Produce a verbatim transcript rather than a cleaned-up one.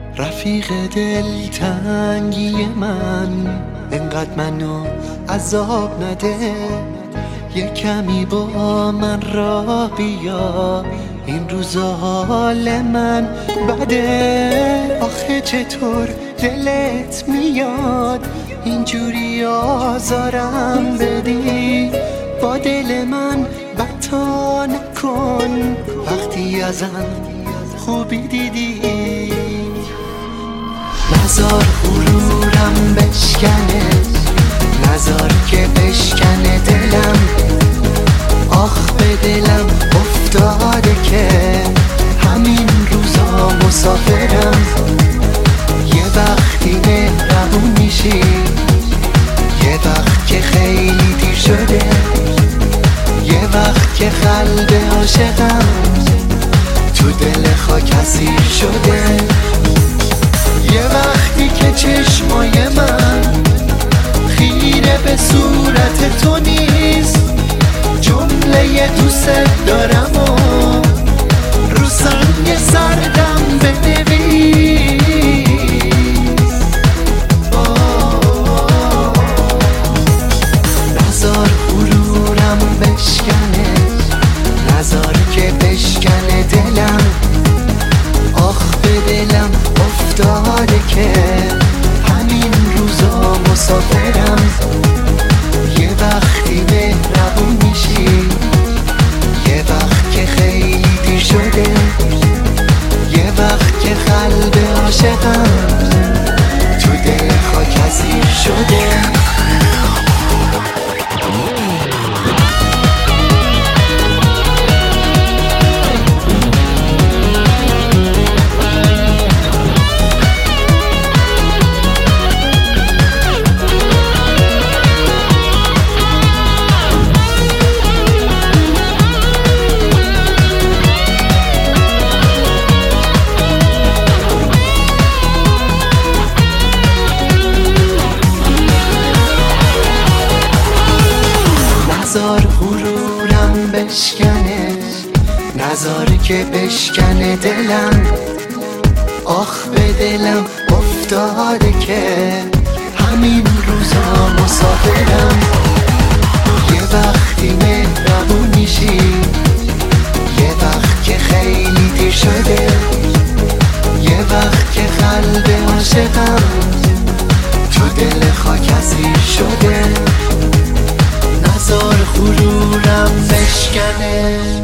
رفیق دلتنگی من، انقدر منو عذاب نده. یه کمی با من را بیا، این روزا حال من بده. آخه چطور دلت میاد اینجوری آزارم بدی؟ با دل من بتا نکن وقتی ازم خوبی دیدی. نزار غرورم بشکنه، نزار که بشکنه دلم. آخ به دلم افتاده که همین روزا مسافرم. یه وقتی مهربون میشی، یه وقت که خیلی دیر شده، یه وقت که قلب عاشقم تو دل خاک اسیر شده. یه وقتی که چشمای من خیره به صورت تو نیست، جمله دوست دارم و رو سنگ سردم بنویس. نزار غرورم بشکنه، نزار که بشکنه دلم. آخ به دلم افتاده که همین روزا مسافرم. یه وقتی مهربون میشی، یه وقت که خیلی دیر شده، یه وقت که قلب عاشقم تو دل خاک اسیر شده. نزار غرورم بشکنه، نزار که بشکنه دلم. آخ به دلم افتاده که همین روزا مسافرم. یه وقتی مهربون میشی، یه وقت که خیلی دیر شده، یه وقت که قلب عاشقم تو دل خاک اسیر شده. نزار غرورم بشکنه.